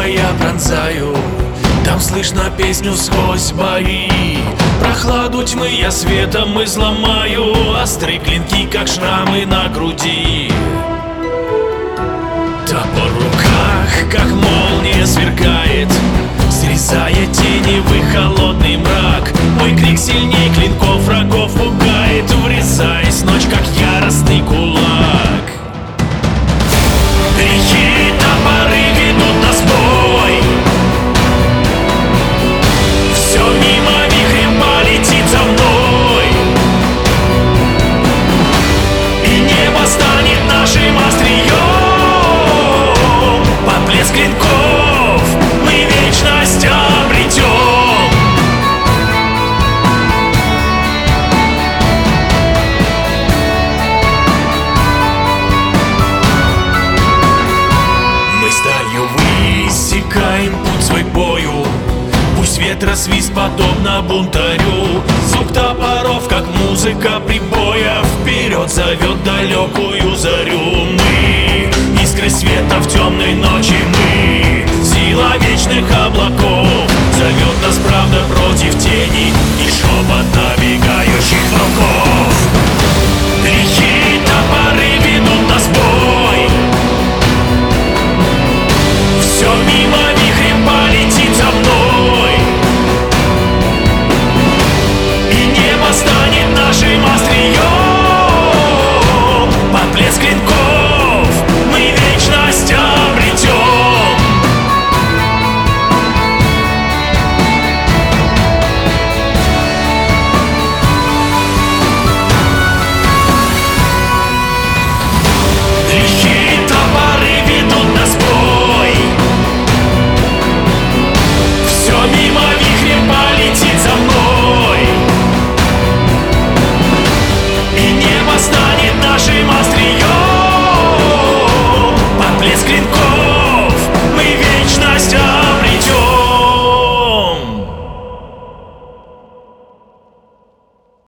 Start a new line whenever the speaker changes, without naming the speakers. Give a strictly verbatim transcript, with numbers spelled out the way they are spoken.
я пронзаю, там слышно песню сквозь бои. Прохладу тьмы я светом изломаю, острые клинки, как шрамы на груди. Топор в руках, как молния сверкает, срезая тени в их холодный мрак. Мой крик сильней клинков врагов пугает, врезаясь в ночь, как яростный кулак. Грехи топоры ведут нас в бой, все мимо вихрем полетит за мной, и небо станет нашим острием. Под блеск клинков мы вечность обретем. Мы стаю высекаем путь свой к бою, пусть ветра свист подобно бунтарю. Звук топоров, как музыка прибоя, вперед зовет далекую зарю. Мы искры света в темной ночи, мы сила вечных облаков. Зовет нас правда против тени и шепота